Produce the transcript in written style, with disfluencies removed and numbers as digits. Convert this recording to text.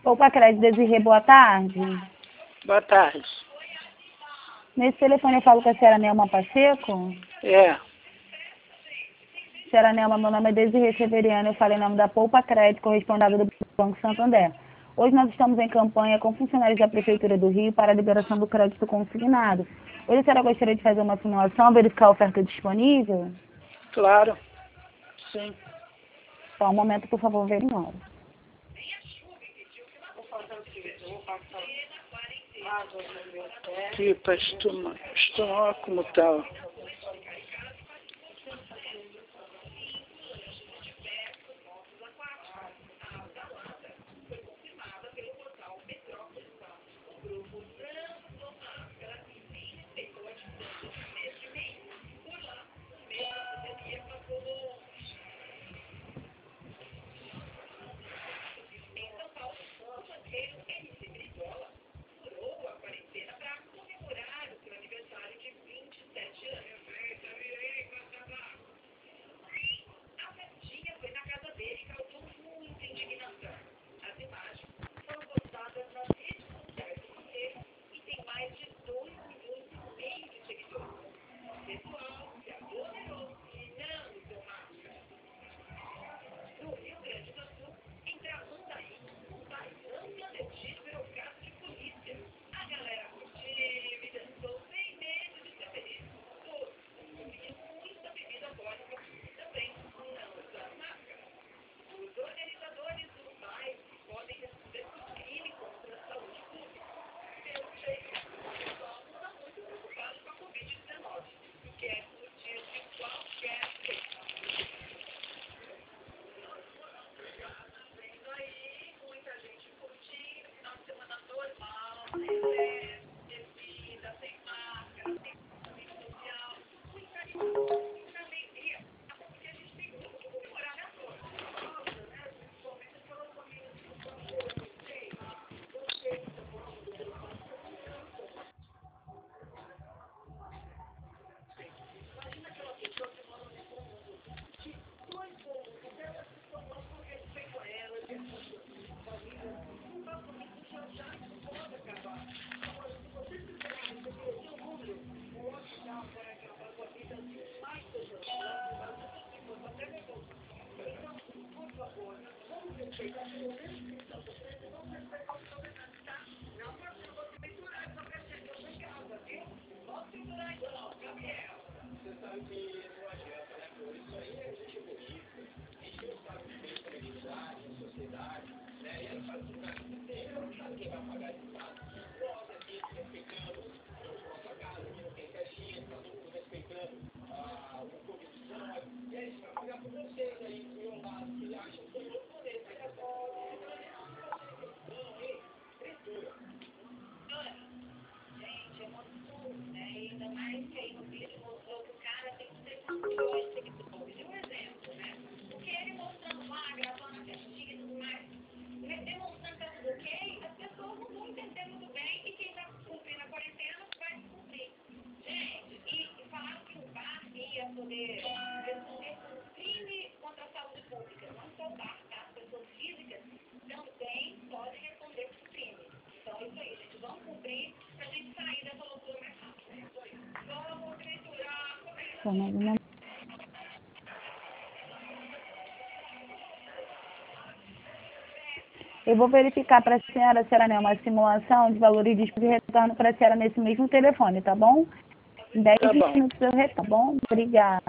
Opa, Crédito Desirê, boa tarde. Boa tarde. Nesse telefone eu falo com a senhora Nelma Pacheco. É. Senhora Nelma, meu nome é Desirê Severiano, eu falo em nome da Poupa Crédito, corresponsável do Banco Santander. Hoje nós estamos em campanha com funcionários da Prefeitura do Rio para a liberação do crédito consignado. Hoje a senhora gostaria de fazer uma simulação, verificar a oferta disponível? Claro. Sim. Só um momento, por favor, verificar. Tipo, estou como tal. Eu vou verificar para a senhora Nelma, uma simulação de valores de despesa e retorno para a senhora nesse mesmo telefone, tá bom? Em 10 Tá bom. minutos eu retorno, tá bom? Obrigada.